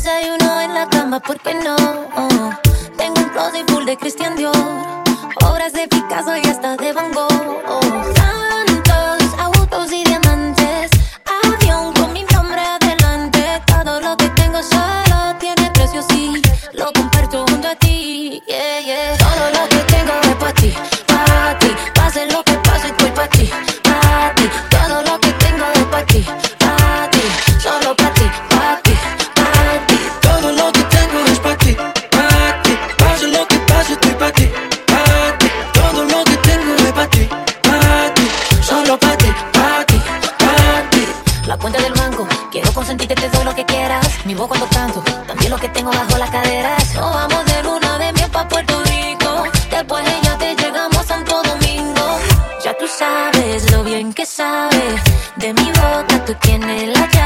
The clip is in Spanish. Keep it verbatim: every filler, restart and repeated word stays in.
Desayuno en la cama, ¿por qué no? Tengo un closet full de Christian Dior, obras de Picasso y hasta de Van Gogh. Tantos autos y diamantes, avión con mi nombre adelante. Todo lo que tengo solo tiene precio, sí, lo comparto junto a ti, yeah, yeah. Todo lo que tengo es pa' ti, pa' ti. Pase lo que pase, estoy pa' ti, pa' ti. Todo lo que tengo es pa' ti, pa' ti. Solo pa' ti, pa' ti, pa' ti. Todo lo que tengo es pa' ti, pa' ti. Pase lo que pase, estoy pa' ti, pa' ti. Todo lo que tengo es pa' ti, pa' ti. Solo pa' ti, pa' ti, pa' ti. La cuenta del banco, quiero consentirte, te doy lo que quieras. Mi voz cuando canto, también lo que tengo bajo las caderas. Nos vamos de luna de miel pa' Puerto Rico, después de ella te llegamos a Santo Domingo. Ya tú sabes lo bien que sabes, de mi boca tú tienes la llave.